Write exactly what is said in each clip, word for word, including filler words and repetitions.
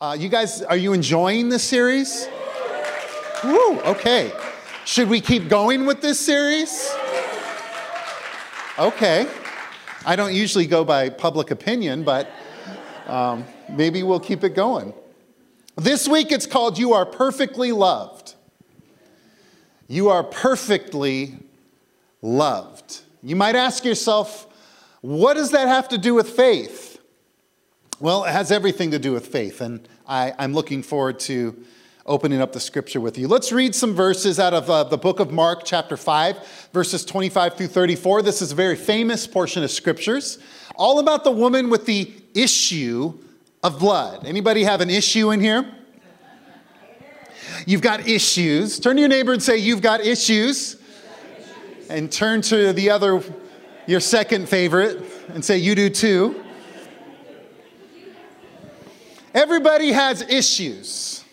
Uh, you guys, are you enjoying this series? Woo, okay. Should we keep going with this series? Okay. I don't usually go by public opinion, but um, maybe we'll keep it going. This week it's called You Are Perfectly Loved. You are perfectly loved. You might ask yourself, what does that have to do with faith? Well, it has everything to do with faith, and I, I'm looking forward to opening up the scripture with you. Let's read some verses out of uh, the book of Mark, chapter five, verses twenty-five through thirty-four. This is a very famous portion of scriptures, all about the woman with the issue of blood. Anybody have an issue in here? You've got issues. Turn to your neighbor and say, you've got issues. And turn to the other, your second favorite, and say, you do too. Everybody has issues.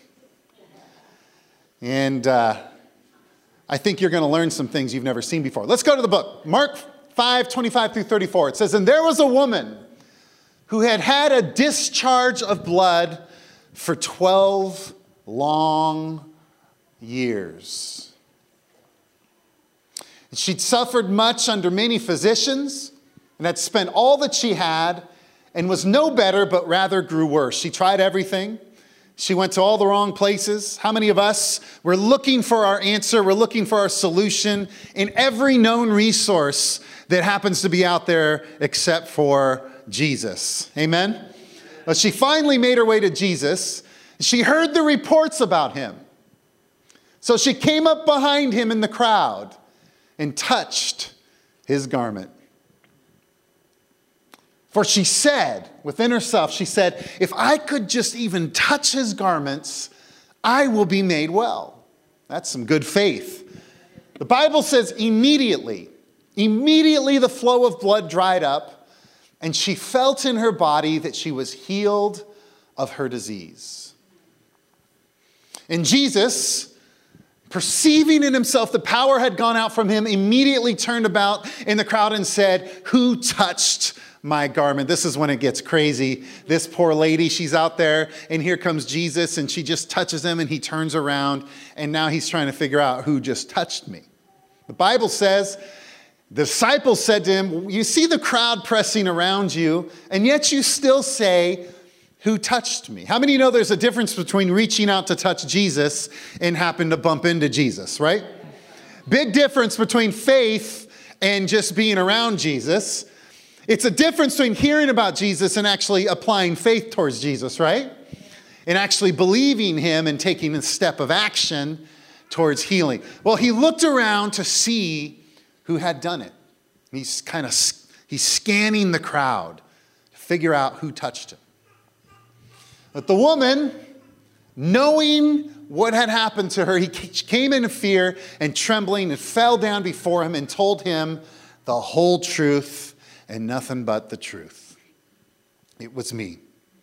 And uh, I think you're going to learn some things you've never seen before. Let's go to the book. Mark five, twenty-five through thirty-four. It says, and there was a woman who had had a discharge of blood for twelve long years. She'd suffered much under many physicians and had spent all that she had and was no better, but rather grew worse. She tried everything. She went to all the wrong places. How many of us, we're looking for our answer, we're looking for our solution in every known resource that happens to be out there except for Jesus. Amen? Well, she finally made her way to Jesus. She heard the reports about him. So she came up behind him in the crowd and touched his garment. For she said, within herself, she said, if I could just even touch his garments, I will be made well. That's some good faith. The Bible says immediately, immediately the flow of blood dried up, and she felt in her body that she was healed of her disease. And Jesus, perceiving in himself the power had gone out from him, immediately turned about in the crowd and said, who touched my garment? This is when it gets crazy. This poor lady, she's out there, and here comes Jesus, and she just touches him, and he turns around, and now he's trying to figure out who just touched me. The Bible says, the disciples said to him, you see the crowd pressing around you, and yet you still say, who touched me? How many know there's a difference between reaching out to touch Jesus and happen to bump into Jesus, right? Big difference between faith and just being around Jesus. It's a difference between hearing about Jesus and actually applying faith towards Jesus, right? And actually believing him and taking a step of action towards healing. Well, he looked around to see who had done it. He's kind of, he's scanning the crowd to figure out who touched him. But the woman, knowing what had happened to her, he came in fear and trembling and fell down before him and told him the whole truth and nothing but the truth. It was me.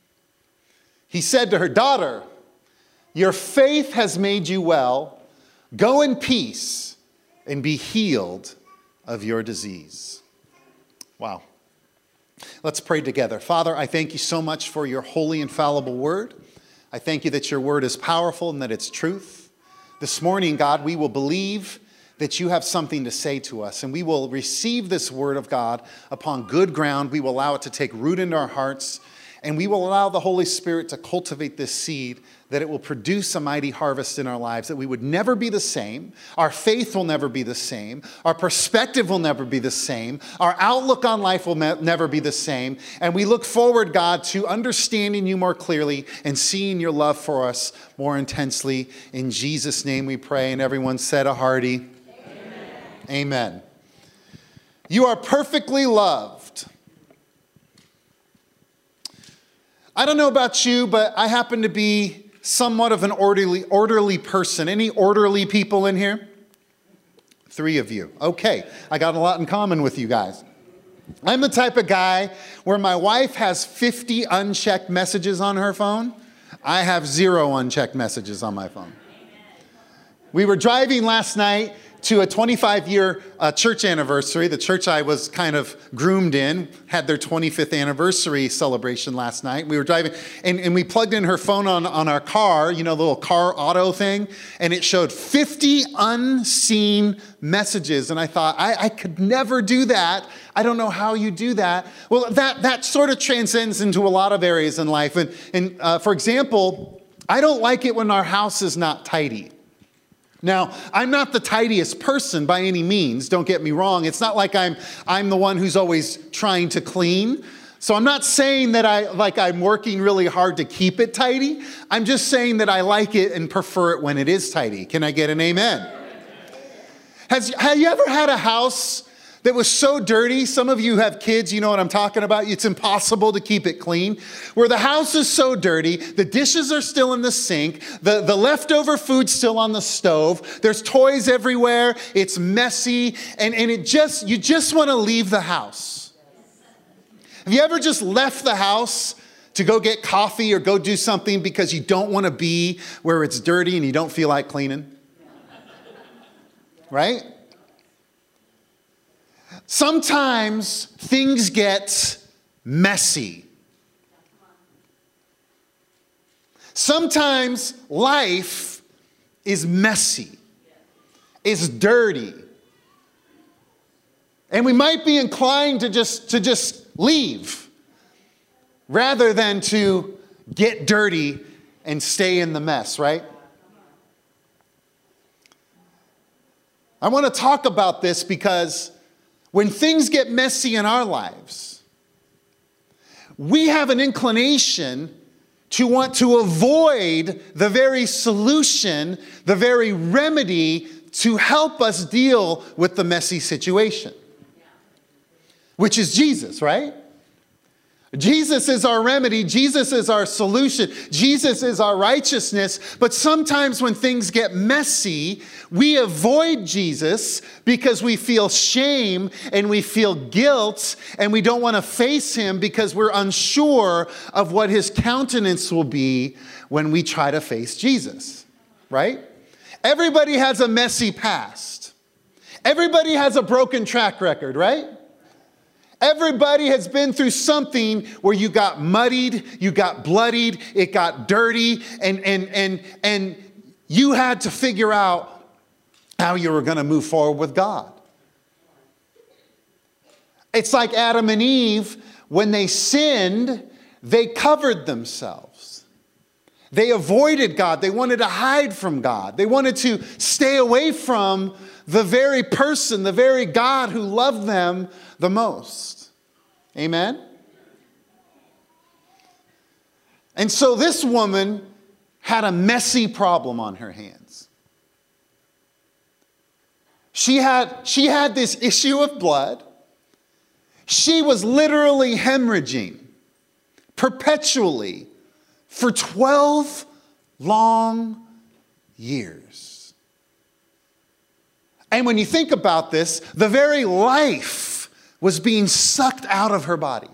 He said to her, daughter, your faith has made you well. Go in peace and be healed of your disease. Wow. Let's pray together. Father, I thank you so much for your holy, infallible word. I thank you that your word is powerful and that it's truth. This morning, God, we will believe that you have something to say to us, and we will receive this word of God upon good ground. We will allow it to take root into our hearts, and we will allow the Holy Spirit to cultivate this seed, that it will produce a mighty harvest in our lives, that we would never be the same. Our faith will never be the same. Our perspective will never be the same. Our outlook on life will ne- never be the same. And we look forward, God, to understanding you more clearly and seeing your love for us more intensely. In Jesus' name we pray. And everyone said a hearty amen. Amen. You are perfectly loved. I don't know about you, but I happen to be somewhat of an orderly, orderly person. Any orderly people in here? Three of you. Okay, I got a lot in common with you guys. I'm the type of guy where my wife has fifty unchecked messages on her phone. I have zero unchecked messages on my phone. We were driving last night to a twenty-five year uh, church anniversary. The church I was kind of groomed in had their twenty-fifth anniversary celebration last night. We were driving, and, and we plugged in her phone on, on our car, you know, the little car auto thing, and it showed fifty unseen messages. And I thought, I, I could never do that. I don't know how you do that. Well, that, that sort of transcends into a lot of areas in life. And, and uh, for example, I don't like it when our house is not tidy. Now, I'm not the tidiest person by any means, don't get me wrong. It's not like I'm, I'm the one who's always trying to clean. So I'm not saying that I, like I'm working really hard to keep it tidy. I'm just saying that I like it and prefer it when it is tidy. Can I get an amen? Has, have you ever had a house that was so dirty? Some of you have kids, you know what I'm talking about. It's impossible to keep it clean. Where the house is so dirty, the dishes are still in the sink, the, the leftover food's still on the stove, there's toys everywhere, it's messy, and, and it just you just want to leave the house. Have you ever just left the house to go get coffee or go do something because you don't want to be where it's dirty and you don't feel like cleaning? Right? Sometimes things get messy. Sometimes life is messy, is dirty. And we might be inclined to just, to just leave rather than to get dirty and stay in the mess, right? I want to talk about this because when things get messy in our lives, we have an inclination to want to avoid the very solution, the very remedy to help us deal with the messy situation, which is Jesus, right? Jesus is our remedy. Jesus is our solution. Jesus is our righteousness. But sometimes when things get messy, we avoid Jesus because we feel shame and we feel guilt and we don't want to face him because we're unsure of what his countenance will be when we try to face Jesus, right? Everybody has a messy past. Everybody has a broken track record, right? Everybody has been through something where you got muddied, you got bloodied, it got dirty, and, and, and, and you had to figure out how you were going to move forward with God. It's like Adam and Eve, when they sinned, they covered themselves. They avoided God. They wanted to hide from God. They wanted to stay away from the very person, the very God who loved them the most. Amen? And so this woman had a messy problem on her hands. She had, she had this issue of blood. She was literally hemorrhaging perpetually for twelve long years. And when you think about this, the very life was being sucked out of her body.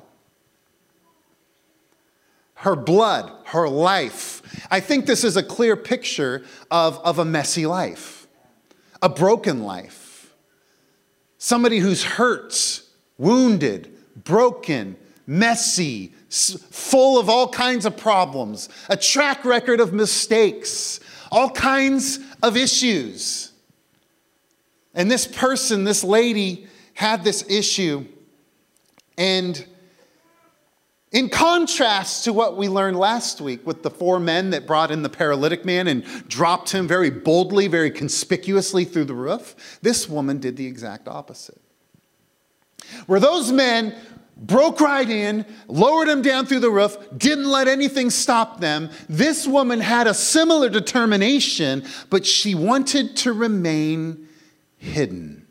Her blood, her life. I think this is a clear picture of, of a messy life, a broken life. Somebody who's hurt, wounded, broken, messy, full of all kinds of problems, a track record of mistakes, all kinds of issues. And this person, this lady, had this issue. And in contrast to what we learned last week with the four men that brought in the paralytic man and dropped him very boldly, very conspicuously through the roof, this woman did the exact opposite. Where those men broke right in, lowered him down through the roof, didn't let anything stop them, this woman had a similar determination, but she wanted to remain hidden.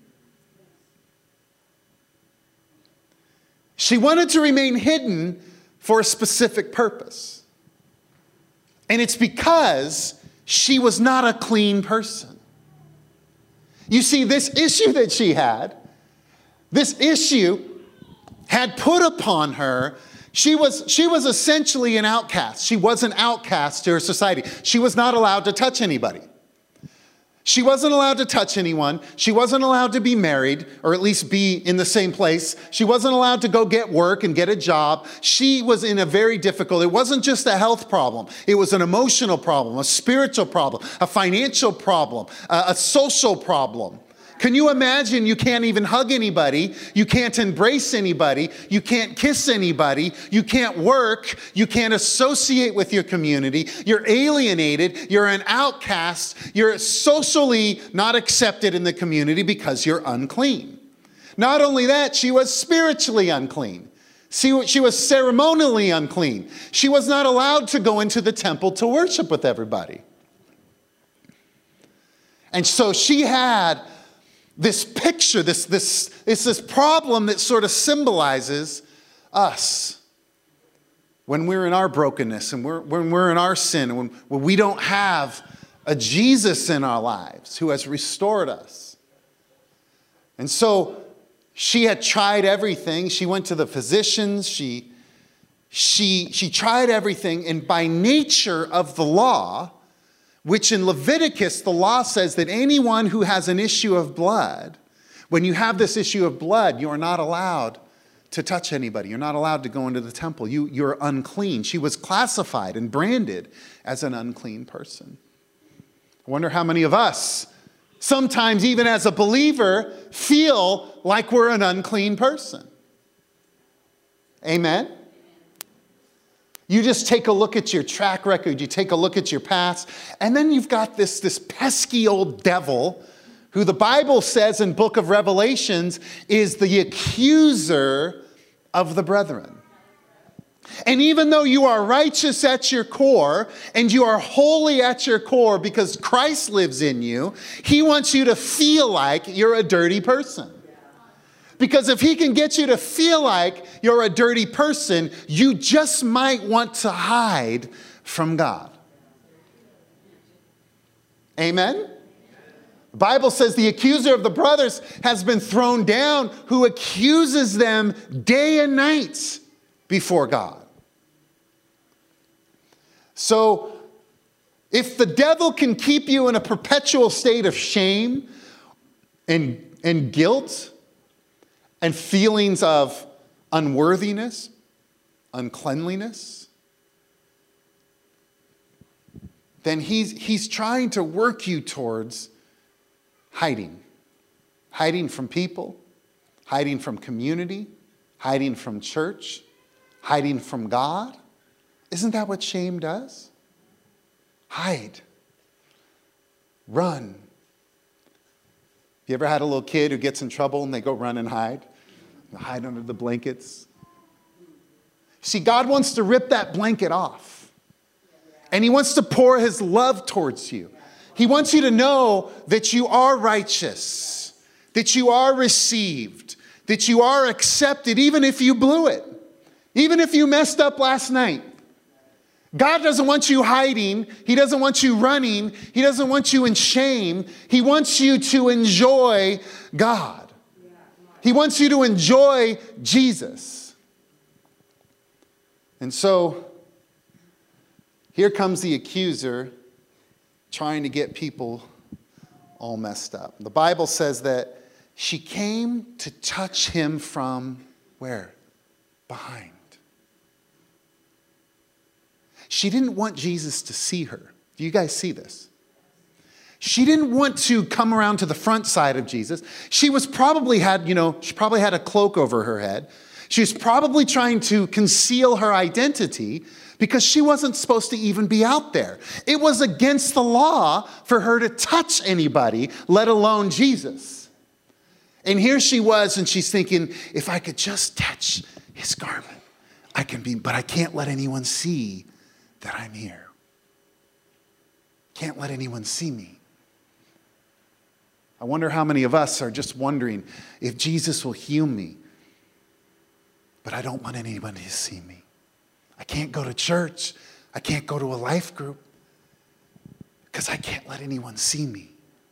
She wanted to remain hidden for a specific purpose. And it's because she was not a clean person. You see, this issue that she had, this issue had put upon her, she was, she was essentially an outcast. She was an outcast to her society. She was not allowed to touch anybody. She wasn't allowed to touch anyone. She wasn't allowed to be married, or at least be in the same place. She wasn't allowed to go get work and get a job. She was in a very difficult, it wasn't just a health problem. It was an emotional problem, a spiritual problem, a financial problem, a, a social problem. Can you imagine you can't even hug anybody, you can't embrace anybody, you can't kiss anybody, you can't work, you can't associate with your community, you're alienated, you're an outcast, you're socially not accepted in the community because you're unclean. Not only that, she was spiritually unclean. See, she was ceremonially unclean. She was not allowed to go into the temple to worship with everybody. And so she had this picture, this, this, it's this problem that sort of symbolizes us when we're in our brokenness and we're, when we're in our sin, and when, when we don't have a Jesus in our lives who has restored us. And so she had tried everything. She went to the physicians. She, she, she tried everything. And by nature of the law, which in Leviticus, the law says that anyone who has an issue of blood, when you have this issue of blood, you are not allowed to touch anybody. You're not allowed to go into the temple. You, you're unclean. She was classified and branded as an unclean person. I wonder how many of us, sometimes even as a believer, feel like we're an unclean person. Amen? You just take a look at your track record, you take a look at your past, and then you've got this, this pesky old devil who the Bible says in book of Revelations is the accuser of the brethren. And even though you are righteous at your core and you are holy at your core because Christ lives in you, he wants you to feel like you're a dirty person. Because if he can get you to feel like you're a dirty person, you just might want to hide from God. Amen? The Bible says the accuser of the brothers has been thrown down, who accuses them day and night before God. So, if the devil can keep you in a perpetual state of shame and, and guilt, and feelings of unworthiness, uncleanliness, then he's, he's trying to work you towards hiding. Hiding from people, hiding from community, hiding from church, hiding from God. Isn't that what shame does? Hide. Run. You ever had a little kid who gets in trouble and they go run and hide? Hide under the blankets. See, God wants to rip that blanket off. And he wants to pour his love towards you. He wants you to know that you are righteous, that you are received, that you are accepted, even if you blew it, even if you messed up last night. God doesn't want you hiding. He doesn't want you running. He doesn't want you in shame. He wants you to enjoy God. He wants you to enjoy Jesus. And so, here comes the accuser trying to get people all messed up. The Bible says that she came to touch him from where? Behind. She didn't want Jesus to see her. Do you guys see this? She didn't want to come around to the front side of Jesus. She was probably had, you know, she probably had a cloak over her head. She was probably trying to conceal her identity because she wasn't supposed to even be out there. It was against the law for her to touch anybody, let alone Jesus. And here she was, and she's thinking, if I could just touch his garment, I can be, but I can't let anyone see that I'm here. Can't let anyone see me. I wonder how many of us are just wondering if Jesus will heal me, but I don't want anybody to see me. I can't go to church. I can't go to a life group because I can't let anyone see me.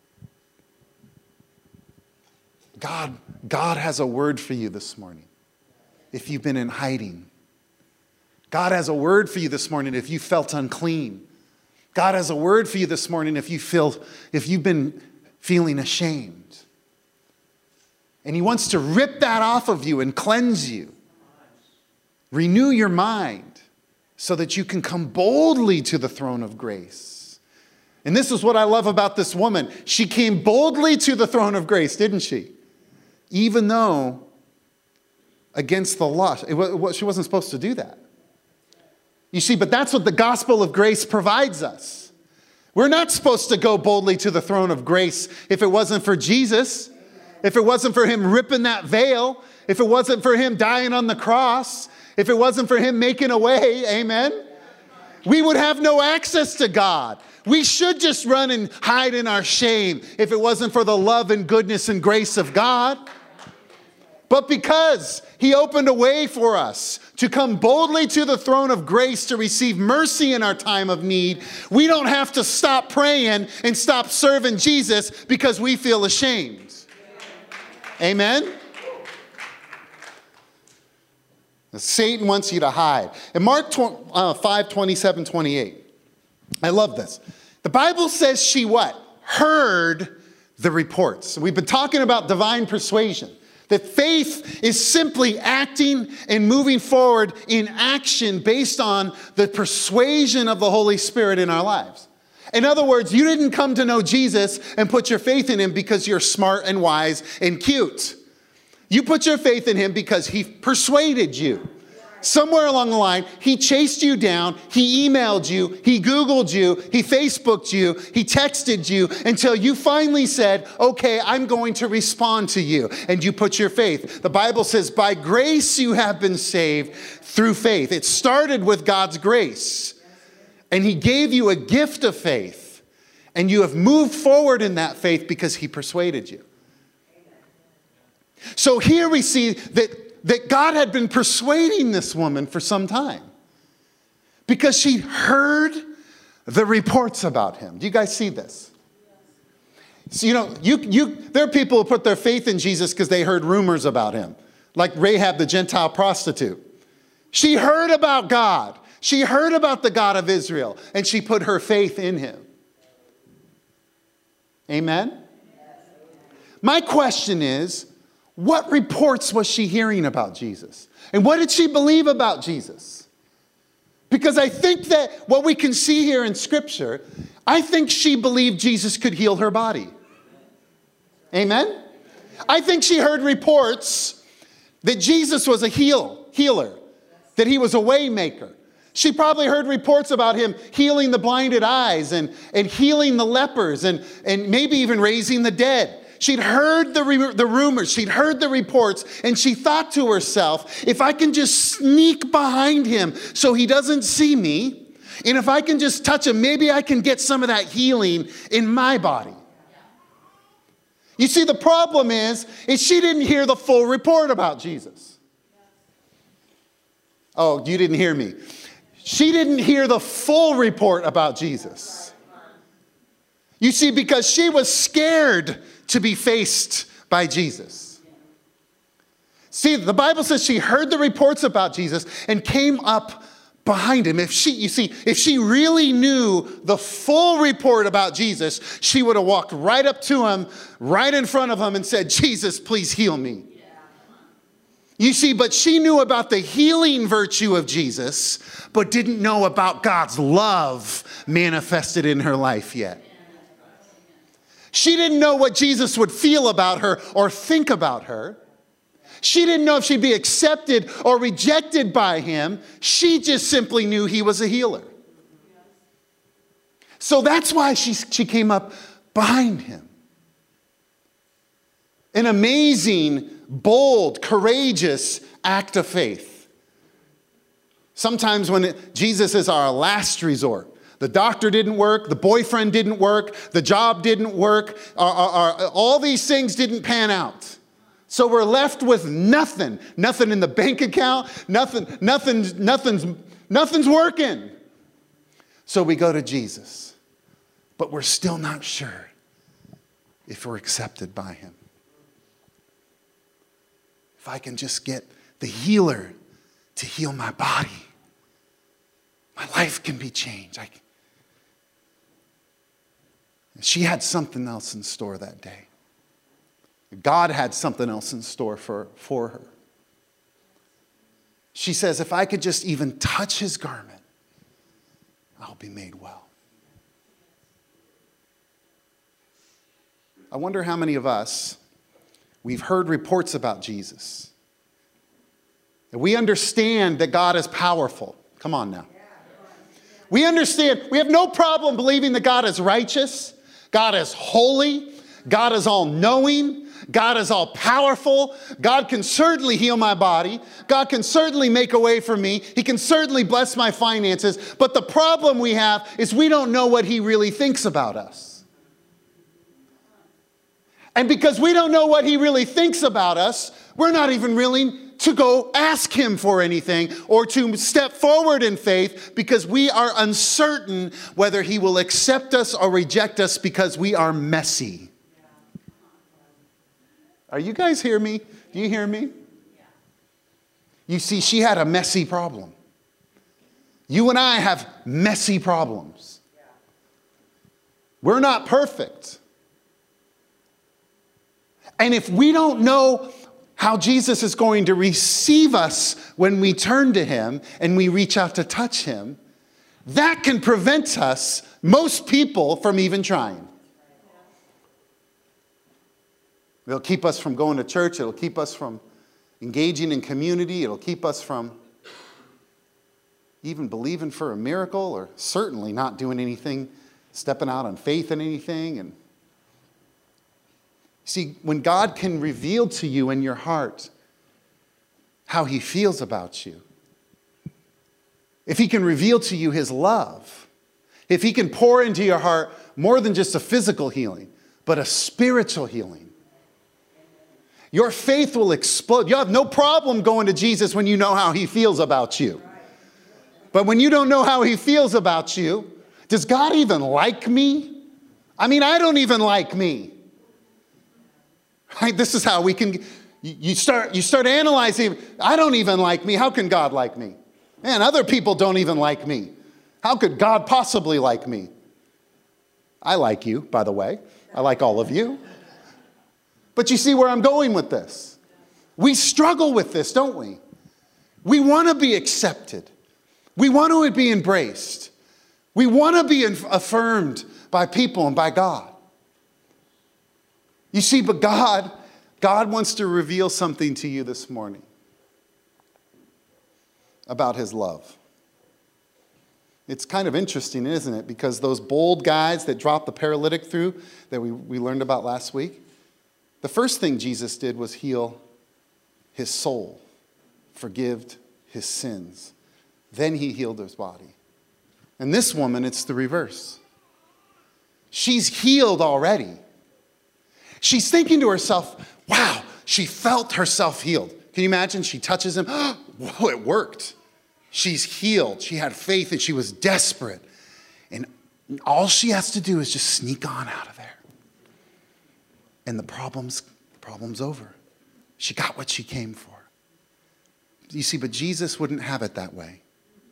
God, God has a word for you this morning if you've been in hiding. God has a word for you this morning if you felt unclean, God has a word for you this morning if you feel, if you've been feeling ashamed. And he wants to rip that off of you and cleanse you. Renew your mind so that you can come boldly to the throne of grace. And this is what I love about this woman. She came boldly to the throne of grace, didn't she? Even though against the law, it was, she wasn't supposed to do that. You see, but that's what the gospel of grace provides us. We're not supposed to go boldly to the throne of grace if it wasn't for Jesus, if it wasn't for him ripping that veil, if it wasn't for him dying on the cross, if it wasn't for him making a way, amen? We would have no access to God. We should just run and hide in our shame if it wasn't for the love and goodness and grace of God. But because he opened a way for us to come boldly to the throne of grace to receive mercy in our time of need, we don't have to stop praying and stop serving Jesus because we feel ashamed. Amen? Satan wants you to hide. In Mark five, twenty-seven, twenty-eight, I love this. The Bible says she what? Heard the reports. We've been talking about divine persuasion. That faith is simply acting and moving forward in action based on the persuasion of the Holy Spirit in our lives. In other words, you didn't come to know Jesus and put your faith in him because you're smart and wise and cute. You put your faith in him because he persuaded you. Somewhere along the line, he chased you down, he emailed you, he Googled you, he Facebooked you, he texted you until you finally said, okay, I'm going to respond to you. And you put your faith. The Bible says, by grace you have been saved through faith. It started with God's grace. And he gave you a gift of faith. And you have moved forward in that faith because he persuaded you. So here we see that that God had been persuading this woman for some time because she heard the reports about him. Do you guys see this? So, you know, you, you, there are people who put their faith in Jesus because they heard rumors about him, like Rahab, the Gentile prostitute. She heard about God. She heard about the God of Israel, and she put her faith in him. Amen? My question is, what reports was she hearing about Jesus? And what did she believe about Jesus? Because I think that what we can see here in Scripture, I think she believed Jesus could heal her body. Amen? I think she heard reports that Jesus was a heal, healer, that he was a way maker. She probably heard reports about him healing the blinded eyes and, and healing the lepers and, and maybe even raising the dead. She'd heard the, re- the rumors, she'd heard the reports, and she thought to herself, if I can just sneak behind him so he doesn't see me, and if I can just touch him, maybe I can get some of that healing in my body. You see, the problem is, is she didn't hear the full report about Jesus. Oh, you didn't hear me. She didn't hear the full report about Jesus. You see, because she was scared to be faced by Jesus. See, the Bible says she heard the reports about Jesus and came up behind him. If she, you see, if she really knew the full report about Jesus, she would have walked right up to him, right in front of him and said, Jesus, please heal me. You see, but she knew about the healing virtue of Jesus, but didn't know about God's love manifested in her life yet. She didn't know what Jesus would feel about her or think about her. She didn't know if she'd be accepted or rejected by him. She just simply knew he was a healer. So that's why she, she came up behind him. An amazing, bold, courageous act of faith. Sometimes when it, Jesus is our last resort. The doctor didn't work, the boyfriend didn't work, the job didn't work, our, our, our, all these things didn't pan out. So we're left with nothing. Nothing in the bank account, nothing, nothing's, nothing's, nothing's working. So we go to Jesus. But we're still not sure if we're accepted by him. If I can just get the healer to heal my body, my life can be changed. I can, She had something else in store that day. God had something else in store for, for her. She says, if I could just even touch his garment, I'll be made well. I wonder how many of us, we've heard reports about Jesus. We understand that God is powerful. Come on now. We understand, we have no problem believing that God is righteous, God is holy, God is all-knowing, God is all-powerful. God can certainly heal my body. God can certainly make a way for me. He can certainly bless my finances. But the problem we have is we don't know what he really thinks about us. And because we don't know what he really thinks about us, we're not even willing to go ask him for anything or to step forward in faith because we are uncertain whether he will accept us or reject us because we are messy. Are you guys hear me? Do you hear me? You see, she had a messy problem. You and I have messy problems. We're not perfect. And if we don't know how Jesus is going to receive us when we turn to him and we reach out to touch him, that can prevent us, most people, from even trying. It'll keep us from going to church. It'll keep us from engaging in community. It'll keep us from even believing for a miracle or certainly not doing anything, stepping out on faith in anything. And see, when God can reveal to you in your heart how he feels about you, if he can reveal to you his love, if he can pour into your heart more than just a physical healing, but a spiritual healing, your faith will explode. You have no problem going to Jesus when you know how he feels about you. But when you don't know how he feels about you, does God even like me? I mean, I don't even like me. Right? This is how we can, you start, you start analyzing, I don't even like me. How can God like me? Man, other people don't even like me. How could God possibly like me? I like you, by the way. I like all of you. But you see where I'm going with this. We struggle with this, don't we? We want to be accepted. We want to be embraced. We want to be affirmed by people and by God. You see, but God, God wants to reveal something to you this morning about his love. It's kind of interesting, isn't it? Because those bold guys that dropped the paralytic through that we, we learned about last week, the first thing Jesus did was heal his soul, forgive his sins. Then he healed his body. And this woman, it's the reverse. She's healed already. She's thinking to herself, wow, she felt herself healed. Can you imagine? She touches him. Whoa, it worked. She's healed. She had faith and she was desperate. And all she has to do is just sneak on out of there. And the problem's, the problem's over. She got what she came for. You see, but Jesus wouldn't have it that way.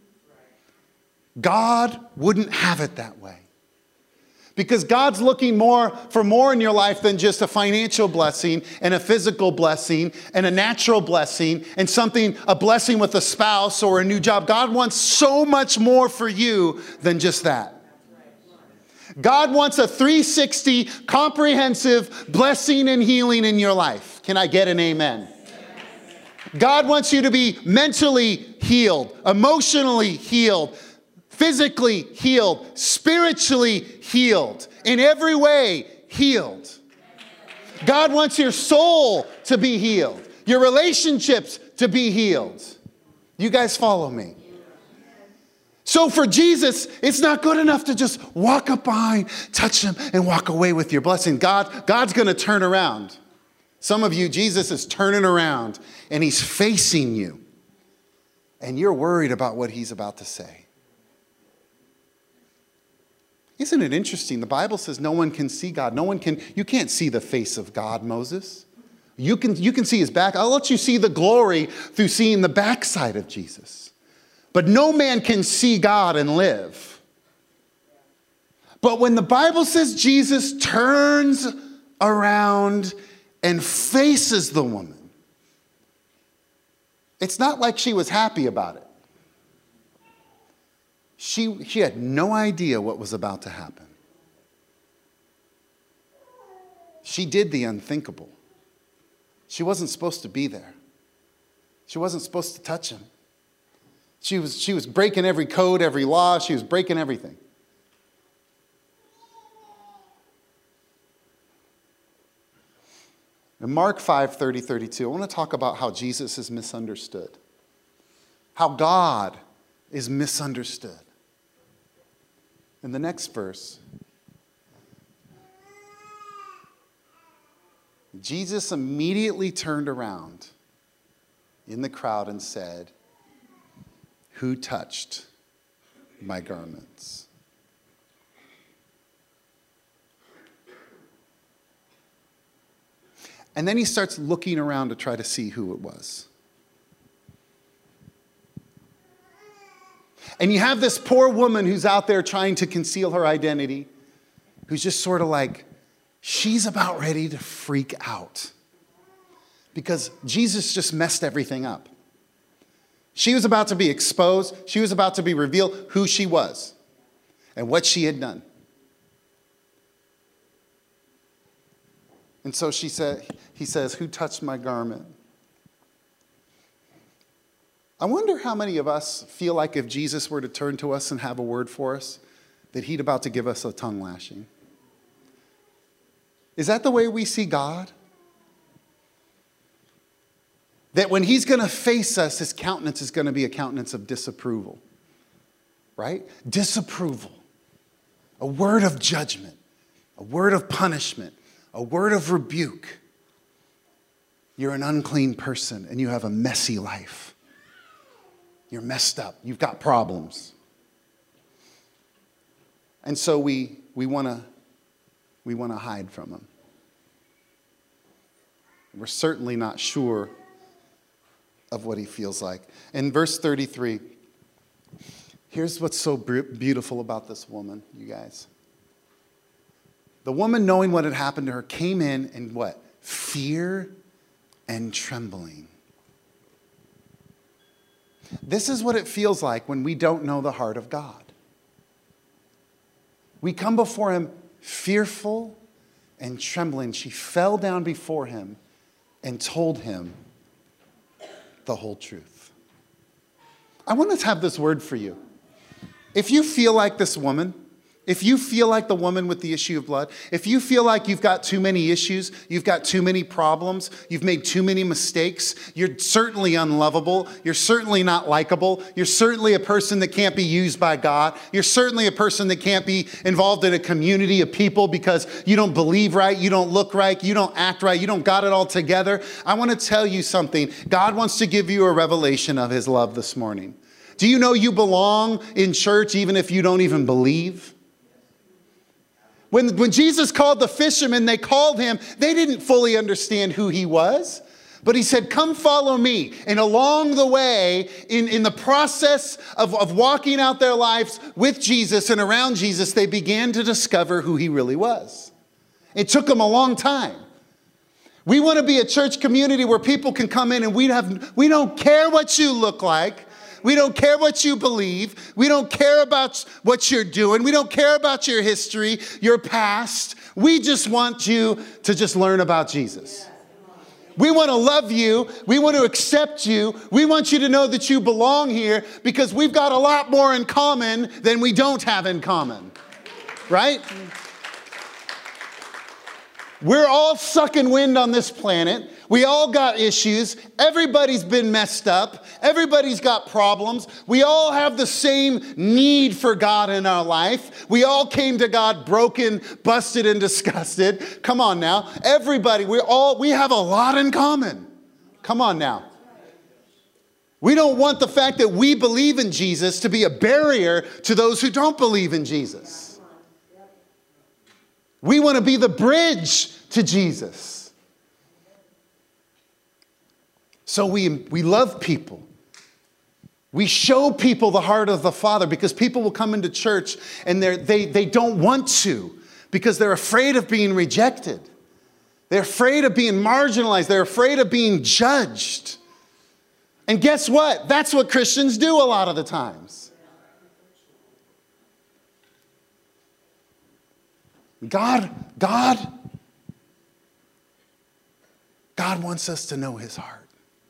God wouldn't have it that way. Because God's looking more for more in your life than just a financial blessing and a physical blessing and a natural blessing and something, a blessing with a spouse or a new job. God wants so much more for you than just that. God wants a three sixty comprehensive blessing and healing in your life. Can I get an amen? God wants you to be mentally healed, emotionally healed, physically healed, spiritually healed, in every way healed. God wants your soul to be healed, your relationships to be healed. You guys follow me? So for Jesus, it's not good enough to just walk up behind, touch him, and walk away with your blessing. God, God's going to turn around. Some of you, Jesus is turning around, and he's facing you. And you're worried about what he's about to say. Isn't it interesting? The Bible says no one can see God. No one can, you can't see the face of God, Moses. You can, you can see his back. I'll let you see the glory through seeing the backside of Jesus. But no man can see God and live. But when the Bible says Jesus turns around and faces the woman, it's not like she was happy about it. She, she had no idea what was about to happen. She did the unthinkable. She wasn't supposed to be there. She wasn't supposed to touch him. She was, she was breaking every code, every law. She was breaking everything. In Mark five, thirty, thirty-two, I want to talk about how Jesus is misunderstood. How God is misunderstood. In the next verse, Jesus immediately turned around in the crowd and said, "Who touched my garments?" And then he starts looking around to try to see who it was. And you have this poor woman who's out there trying to conceal her identity, who's just sort of like, she's about ready to freak out because Jesus just messed everything up. She was about to be exposed. She was about to be revealed who she was and what she had done. And so she said, he says, "Who touched my garment?" I wonder how many of us feel like if Jesus were to turn to us and have a word for us, that he'd about to give us a tongue lashing. Is that the way we see God? That when he's going to face us, his countenance is going to be a countenance of disapproval. Right? Disapproval. A word of judgment. A word of punishment. A word of rebuke. You're an unclean person and you have a messy life. You're messed up. You've got problems. And so we we want to we want to hide from him. We're certainly not sure of what he feels like. In verse thirty-three, here's what's so beautiful about this woman, you guys. The woman, knowing what had happened to her, came in in what? Fear and trembling. This is what it feels like when we don't know the heart of God. We come before him fearful and trembling. She fell down before him and told him the whole truth. I want to have this word for you. If you feel like this woman, if you feel like the woman with the issue of blood, if you feel like you've got too many issues, you've got too many problems, you've made too many mistakes, you're certainly unlovable, you're certainly not likable, you're certainly a person that can't be used by God, you're certainly a person that can't be involved in a community of people because you don't believe right, you don't look right, you don't act right, you don't got it all together. I want to tell you something. God wants to give you a revelation of his love this morning. Do you know you belong in church even if you don't even believe? When, when Jesus called the fishermen, they called him, they didn't fully understand who he was. But he said, "Come follow me." And along the way, in, in the process of, of walking out their lives with Jesus and around Jesus, they began to discover who he really was. It took them a long time. We want to be a church community where people can come in and we have, we don't care what you look like. We don't care what you believe. We don't care about what you're doing. We don't care about your history, your past. We just want you to just learn about Jesus. We want to love you. We want to accept you. We want you to know that you belong here because we've got a lot more in common than we don't have in common. Right? We're all sucking wind on this planet. We all got issues. Everybody's been messed up. Everybody's got problems. We all have the same need for God in our life. We all came to God broken, busted, and disgusted. Come on now. Everybody, we're all, we have a lot in common. Come on now. We don't want the fact that we believe in Jesus to be a barrier to those who don't believe in Jesus. We want to be the bridge to Jesus. So we, we love people. We show people the heart of the Father because people will come into church and they're, they, they don't want to because they're afraid of being rejected. They're afraid of being marginalized. They're afraid of being judged. And guess what? That's what Christians do a lot of the times. God, God, God wants us to know his heart.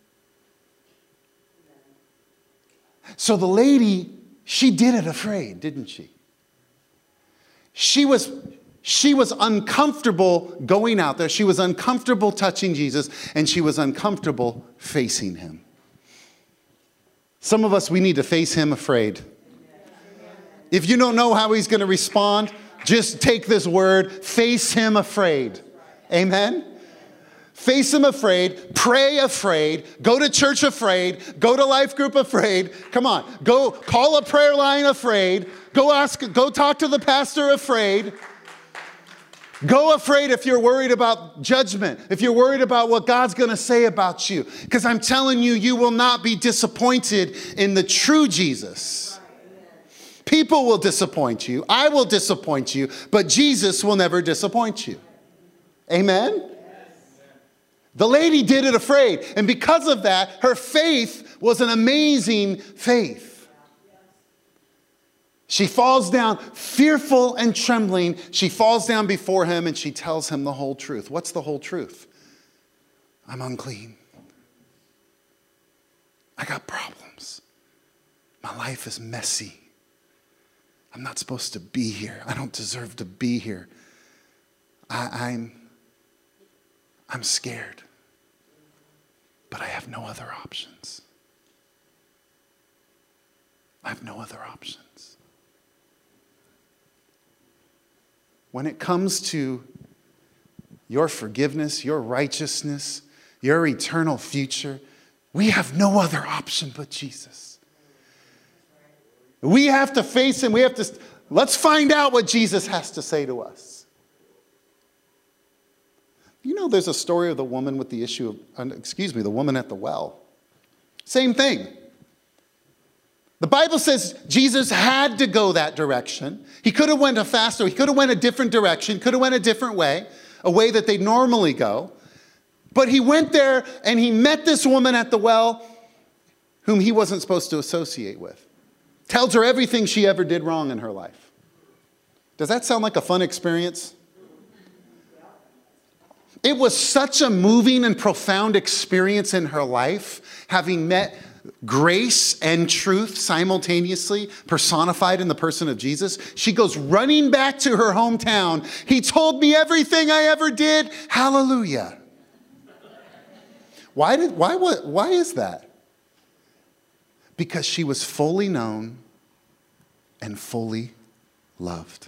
So the lady, she did it afraid, didn't she? She was, she was uncomfortable going out there. She was uncomfortable touching Jesus, and she was uncomfortable facing him. Some of us, we need to face him afraid. If you don't know how he's going to respond, just take this word, face him afraid. Amen? Face him afraid, pray afraid, go to church afraid, go to life group afraid. Come on, go call a prayer line afraid, go ask, go talk to the pastor afraid. Go afraid if you're worried about judgment, if you're worried about what God's going to say about you. Because I'm telling you, you will not be disappointed in the true Jesus. People will disappoint you. I will disappoint you, but Jesus will never disappoint you. Amen? The lady did it afraid. And because of that, her faith was an amazing faith. She falls down fearful and trembling. She falls down before him and she tells him the whole truth. What's the whole truth? I'm unclean. I got problems. My life is messy. I'm not supposed to be here. I don't deserve to be here. I, I'm, I'm scared. But I have no other options. I have no other options. When it comes to your forgiveness, your righteousness, your eternal future, we have no other option but Jesus. We have to face him. We have to, let's find out what Jesus has to say to us. You know, there's a story of the woman with the issue of, excuse me, the woman at the well. Same thing. The Bible says Jesus had to go that direction. He could have went a faster, he could have went a different direction, could have went a different way, a way that they normally go. But he went there and he met this woman at the well whom he wasn't supposed to associate with. Tells her everything she ever did wrong in her life. Does that sound like a fun experience? It was such a moving and profound experience in her life, having met grace and truth simultaneously, personified in the person of Jesus. She goes running back to her hometown. He told me everything I ever did. Hallelujah. Why did, why, what, why is that? Because she was fully known and fully loved.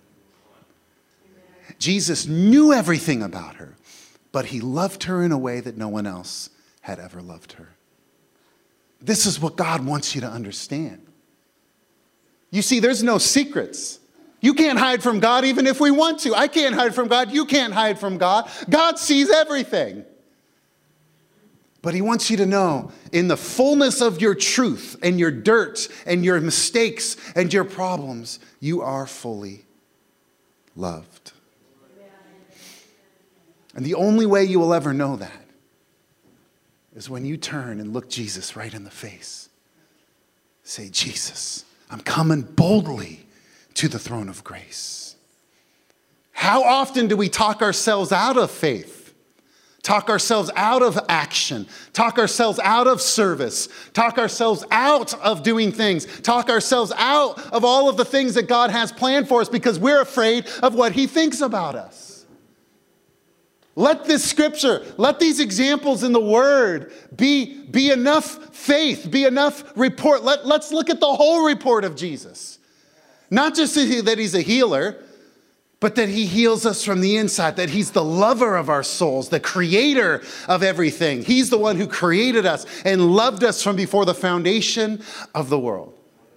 Jesus knew everything about her, but he loved her in a way that no one else had ever loved her. This is what God wants you to understand. You see, there's no secrets. You can't hide from God even if we want to. I can't hide from God. You can't hide from God. God sees everything. But he wants you to know, in the fullness of your truth and your dirt and your mistakes and your problems, you are fully loved. And the only way you will ever know that is when you turn and look Jesus right in the face. Say, Jesus, I'm coming boldly to the throne of grace. How often do we talk ourselves out of faith? Talk ourselves out of action, talk ourselves out of service, talk ourselves out of doing things, talk ourselves out of all of the things that God has planned for us because we're afraid of what he thinks about us. Let this scripture, let these examples in the word be, be enough faith, be enough report. Let, let's look at the whole report of Jesus. Not just that he's a healer, but that he heals us from the inside, that he's the lover of our souls, the creator of everything. He's the one who created us and loved us from before the foundation of the world.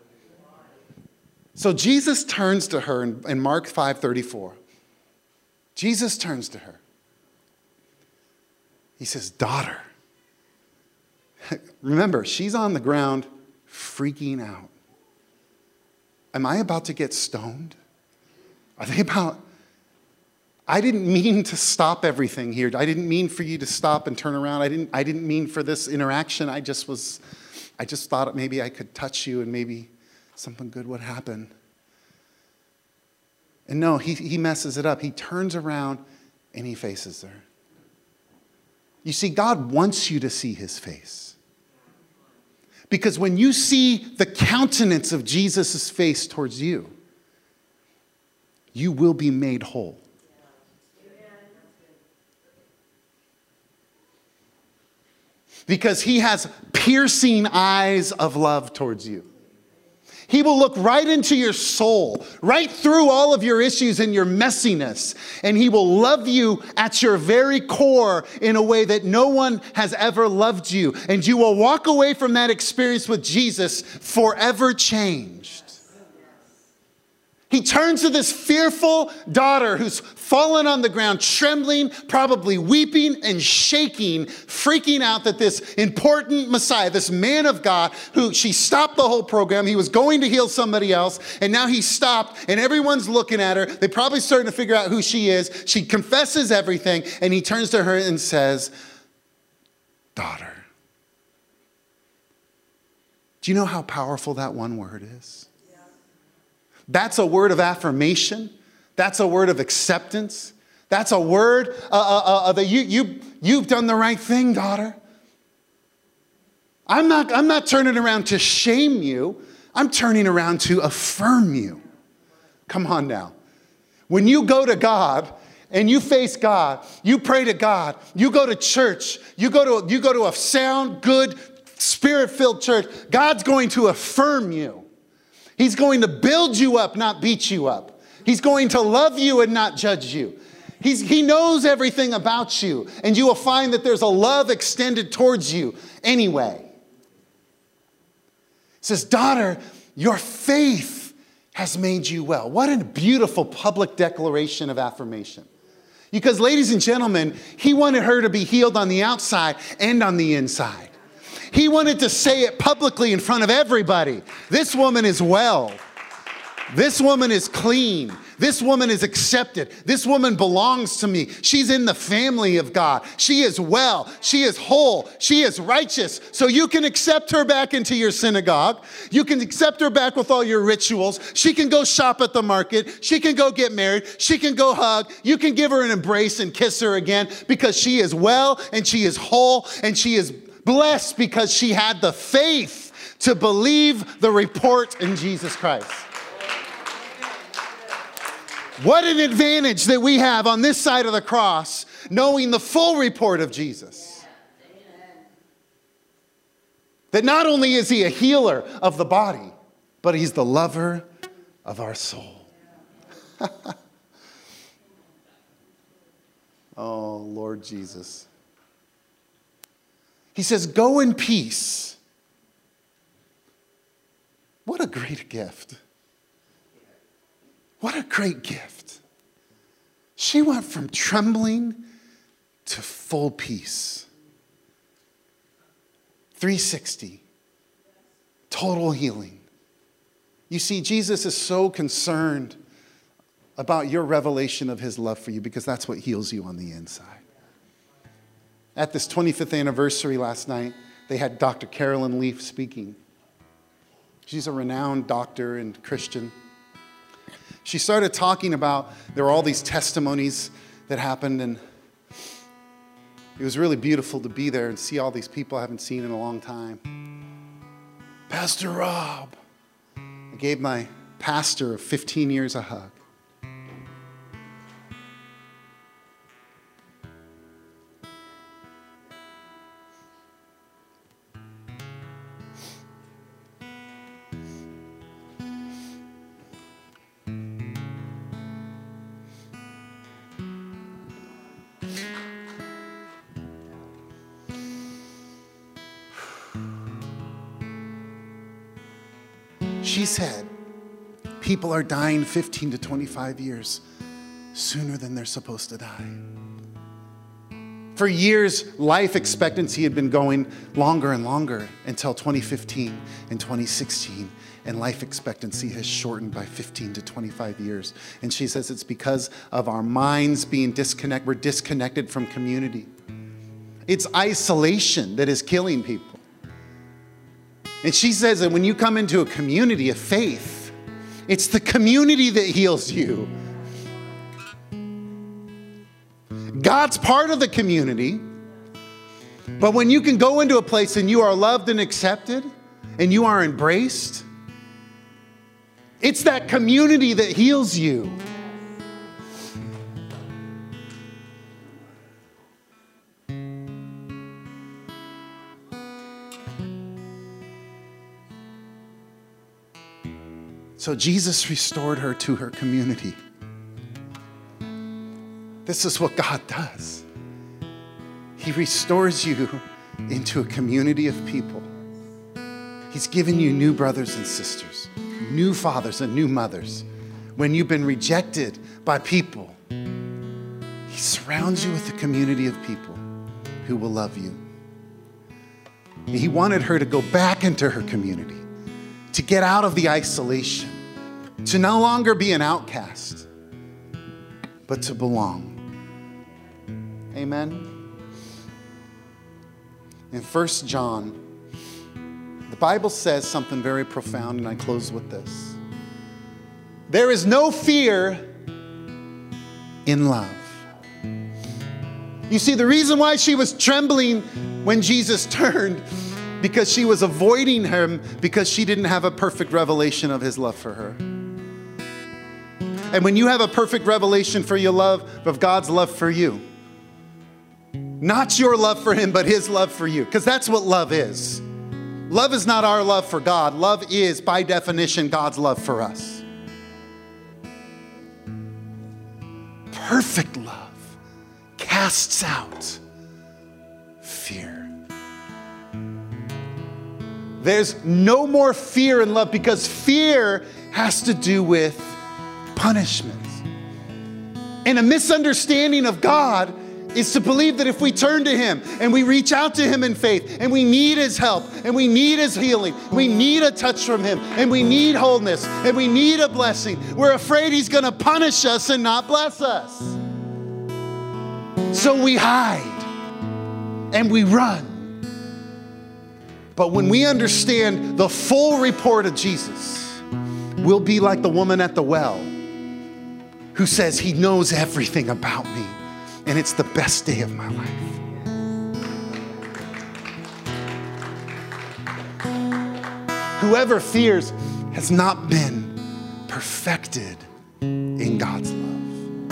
So Jesus turns to her in, in Mark five thirty-four. Jesus turns to her. He says, daughter. Remember, she's on the ground freaking out. Am I about to get stoned? Are they about... I didn't mean to stop everything here. I didn't mean for you to stop and turn around. I didn't, I didn't mean for this interaction. I just was, I just thought maybe I could touch you and maybe something good would happen. And no, he, he messes it up. He turns around and he faces her. You see, God wants you to see his face. Because when you see the countenance of Jesus' face towards you, you will be made whole. Because he has piercing eyes of love towards you. He will look right into your soul, right through all of your issues and your messiness, and he will love you at your very core in a way that no one has ever loved you. And you will walk away from that experience with Jesus forever changed. He turns to this fearful daughter who's fallen on the ground, trembling, probably weeping and shaking, freaking out that this important Messiah, this man of God, who she stopped the whole program. He was going to heal somebody else, and now he stopped, and everyone's looking at her. They're probably starting to figure out who she is. She confesses everything, and he turns to her and says, daughter. Do you know how powerful that one word is? That's a word of affirmation. That's a word of acceptance. That's a word uh, uh, uh, that you, you, you've done the right thing, daughter. I'm not, I'm not turning around to shame you. I'm turning around to affirm you. Come on now. When you go to God and you face God, you pray to God, you go to church, you go to, you go to a sound, good, spirit-filled church, God's going to affirm you. He's going to build you up, not beat you up. He's going to love you and not judge you. He's, he knows everything about you, and you will find that there's a love extended towards you anyway. It says, daughter, your faith has made you well. What a beautiful public declaration of affirmation. Because, ladies and gentlemen, he wanted her to be healed on the outside and on the inside. He wanted to say it publicly in front of everybody. This woman is well. This woman is clean. This woman is accepted. This woman belongs to me. She's in the family of God. She is well. She is whole. She is righteous. So you can accept her back into your synagogue. You can accept her back with all your rituals. She can go shop at the market. She can go get married. She can go hug. You can give her an embrace and kiss her again because she is well and she is whole and she is blessed because she had the faith to believe the report in Jesus Christ. What an advantage that we have on this side of the cross, knowing the full report of Jesus. That not only is he a healer of the body, but he's the lover of our soul. Oh, Lord Jesus. He says, go in peace. What a great gift. What a great gift. She went from trembling to full peace. three sixty. Total healing. You see, Jesus is so concerned about your revelation of his love for you because that's what heals you on the inside. At this twenty-fifth anniversary last night, they had Doctor Carolyn Leaf speaking. She's a renowned doctor and Christian. She started talking about, there were all these testimonies that happened, and it was really beautiful to be there and see all these people I haven't seen in a long time. Pastor Rob. I gave my pastor of fifteen years a hug. She said, people are dying fifteen to twenty-five years sooner than they're supposed to die. For years, life expectancy had been going longer and longer until twenty fifteen and twenty sixteen. And life expectancy has shortened by fifteen to twenty-five years. And she says it's because of our minds being disconnected. We're disconnected from community. It's isolation that is killing people. And she says that when you come into a community of faith, it's the community that heals you. God's part of the community. But when you can go into a place and you are loved and accepted and you are embraced, it's that community that heals you. So Jesus restored her to her community. This is what God does. He restores you into a community of people. He's given you new brothers and sisters, new fathers and new mothers. When you've been rejected by people, He surrounds you with a community of people who will love you. He wanted her to go back into her community, to get out of the isolation, to no longer be an outcast, but to belong. Amen. In First John, the Bible says something very profound, and I close with this. There is no fear in love. You see, the reason why she was trembling when Jesus turned, because she was avoiding him because she didn't have a perfect revelation of his love for her. And when you have a perfect revelation for your love, of God's love for you, not your love for him, but his love for you, because that's what love is. Love is not our love for God. Love is, by definition, God's love for us. Perfect love casts out fear. There's no more fear in love, because fear has to do with punishment. And a misunderstanding of God is to believe that if we turn to him and we reach out to him in faith and we need his help and we need his healing, we need a touch from him and we need wholeness and we need a blessing, we're afraid he's going to punish us and not bless us. So we hide and we run. But when we understand the full report of Jesus, we'll be like the woman at the well who says he knows everything about me. And it's the best day of my life. Whoever fears has not been perfected in God's love.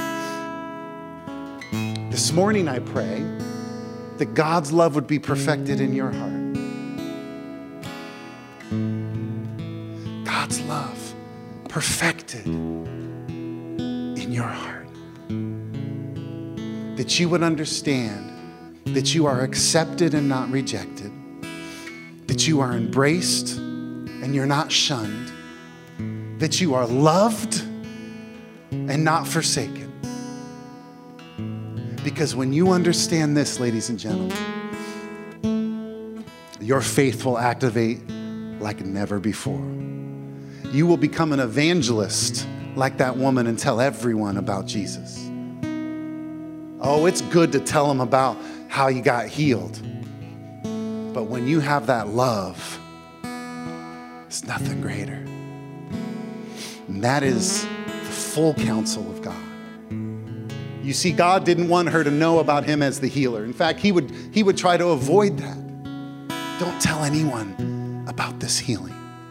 This morning I pray that God's love would be perfected in your heart. God's love perfected in your heart. That you would understand that you are accepted and not rejected, that you are embraced and you're not shunned, that you are loved and not forsaken. Because when you understand this, ladies and gentlemen, your faith will activate like never before. You will become an evangelist like that woman and tell everyone about Jesus. Oh, it's good to tell them about how you got healed. But when you have that love, it's nothing greater. And that is the full counsel of God. You see, God didn't want her to know about him as the healer. In fact, he would, he would try to avoid that. Don't tell anyone about this healing.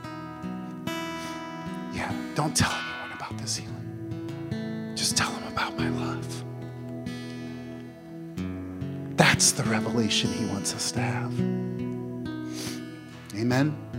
Yeah, don't tell anyone about this healing. Just tell them about my love. That's the revelation he wants us to have. Amen.